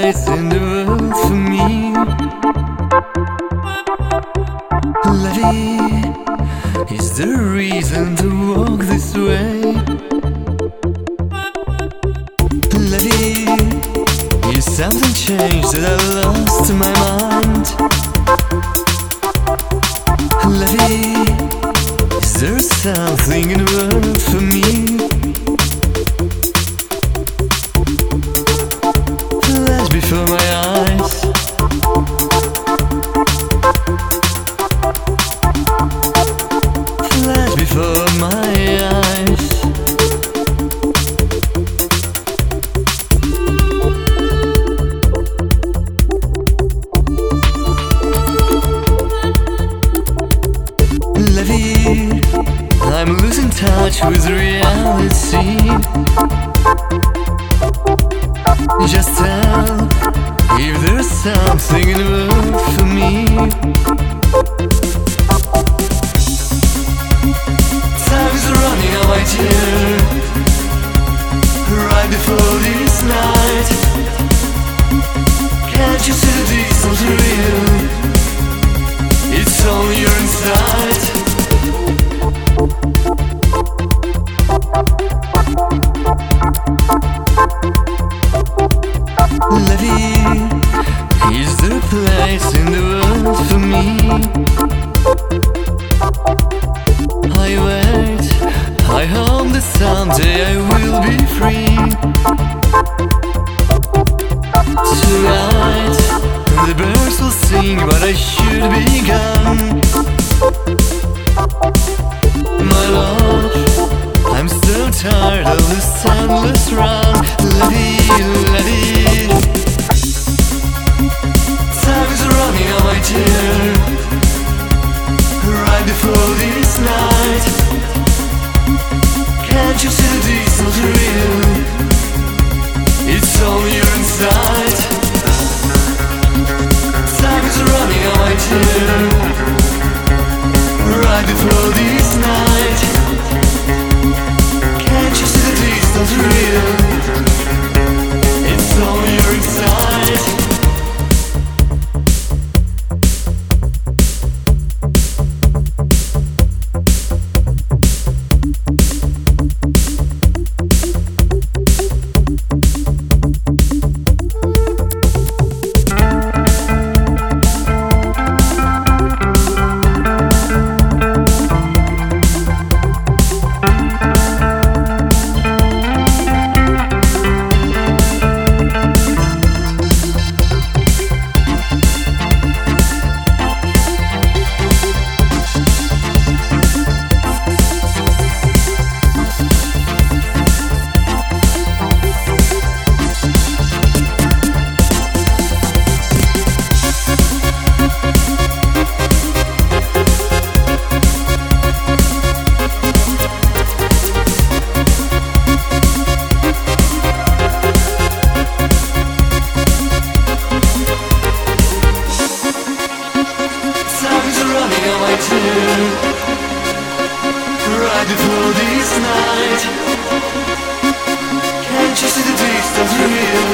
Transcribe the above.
place in the world for me. La vie is the reason to walk this way. La vie is something changed that I lost my mind. La vie, is there something in the world for me? Flash before my eyes. Flash before my eyes. La vie, I'm losing touch with reality. Just tell if there's something in the world for me. Time is running out, my dear, right before this night. Can't you see that this is real? It's only you're inside. La vie is the place in the world for me. I wait, I hope that someday I will be free. Tonight the birds will sing, but I should be gone. My love, I'm so tired of this endless run. La vie, la vie. Time is running out, my dear, right before this night. Can't you see that this is real? It's only you're inside. Time is running out, my dear, right before this night. Can't you see that this is real? It's only you're inside. Right before this night, can't you see the distance real?